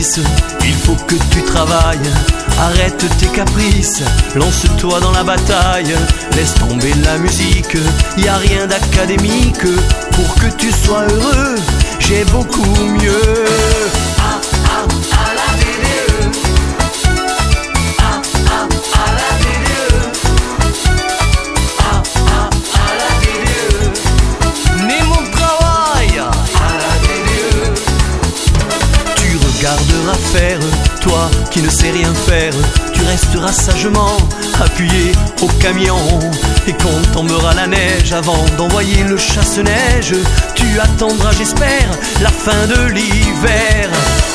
fils, il faut que tu travailles. Arrête tes caprices, lance-toi dans la bataille. Laisse tomber la musique, y a rien d'académique. Pour que tu sois heureux, j'ai beaucoup mieux. Ah, ah, à la DDE. Ah, ah, à la DDE. Ah, ah, à la DDE. Mais mon travail, à la DDE. Tu regarderas faire, toi qui ne sais rien faire. Tu resteras sagement appuyé au camion. Et quand tombera la neige, avant d'envoyer le chasse-neige, tu attendras, j'espère, la fin de l'hiver.